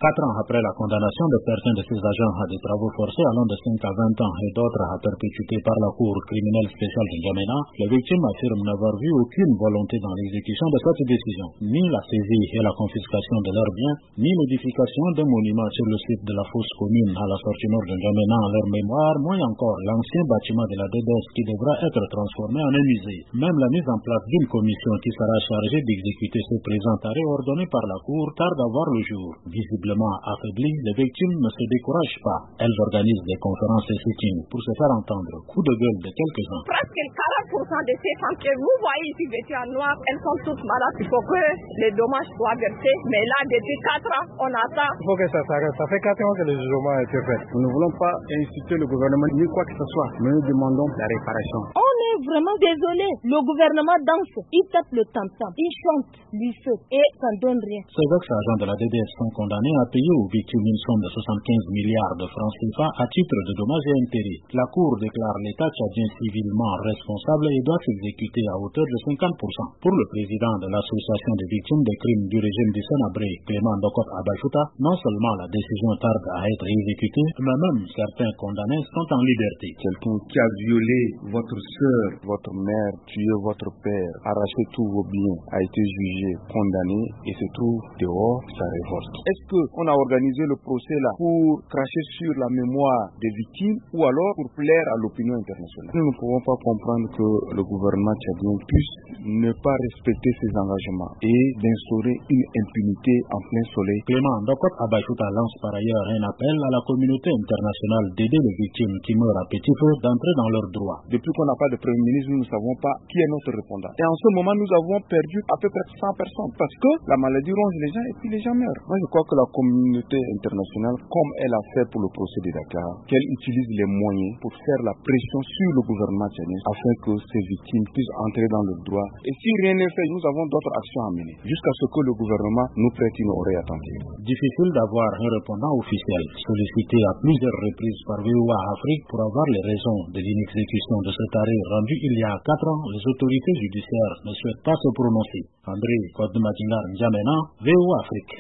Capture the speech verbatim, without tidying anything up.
Quatre ans après la condamnation de certains de ses agents à des travaux forcés allant de cinq à vingt ans et d'autres à perpétuité par la Cour criminelle spéciale de N'Djamena, les victimes affirment n'avoir vu aucune volonté dans l'exécution de cette décision, ni la saisie et la confiscation de leurs biens, ni l'édification d'un monument sur le site de la fosse commune à la sortie nord de N'Djamena en leur mémoire, moins encore l'ancien bâtiment de la D D S qui devra être transformé en un musée. Même la mise en place d'une commission qui sera chargée d'exécuter ce présent arrêt ordonné par la Cour tarde à voir le jour. Visiblement affaiblies, les victimes ne se découragent pas. Elles organisent des conférences et sit-ins pour se faire entendre. Coup de gueule de quelques-uns. Presque quarante pour cent de ces femmes que vous voyez ici vêtues en noir, elles sont toutes malades. Il faut que les dommages soient versés. Mais là, depuis quatre ans, on attend. Il faut que ça s'arrête. Ça fait quatre ans que le jugement a été fait. Nous ne voulons pas inciter le gouvernement ni quoi que ce soit. Mais nous demandons la réparation. On est vraiment désolé. Le gouvernement danse. Il tape le tam-tam. Il chante du feu et ça ne donne rien. Ces ex-agents de la D D S sont condamnés à payer aux victimes une somme de soixante-quinze milliards de francs C F A à titre de dommages et intérêts. La Cour déclare l'État tchadien civilement responsable et doit s'exécuter à hauteur de cinquante pour cent. Pour le président de l'Association des victimes des crimes du régime du Sénabré, Clément Ndokot Abachouta, non seulement la décision tarde à être exécutée, mais même certains condamnés sont en liberté. Quelqu'un qui a violé votre soeur, votre mère, tué votre père, arraché tous vos biens, a été jugé, condamné et se trouve dehors, ça révolte. Est-ce qu'on a organisé le procès là pour cracher sur la mémoire des victimes ou alors pour plaire à l'opinion internationale? Nous ne pouvons pas comprendre que le gouvernement tchadien puisse ne pas respecter ses engagements et d'instaurer une impunité en plein soleil. Clément Ndokot Abachouta lance par ailleurs un appel à la communauté internationale d'aider les victimes qui meurent à petit feu d'entrer dans leurs droits. Depuis qu'on n'a pas de Premier ministre, nous ne savons pas qui est notre répondant. Et en ce moment, nous avons perdu à peu près cent personnes parce que la maladie ronge les gens et puis les gens meurent. Moi, je crois que la communauté internationale, comme elle a fait pour le procès de Dakar, qu'elle utilise les moyens pour faire la pression sur le gouvernement tchadien afin que ces victimes puissent entrer dans le droit. Et si rien n'est fait, nous avons d'autres actions à mener jusqu'à ce que le gouvernement nous prête une oreille attentive. Difficile d'avoir un répondant officiel sollicité à plusieurs reprises par V O A Afrique pour avoir les raisons de l'inexécution de cet arrêt rendu il y a quatre ans. Les autorités judiciaires ne souhaitent pas se prononcer. André Kodematingar N'Djamena, V O A Afrique.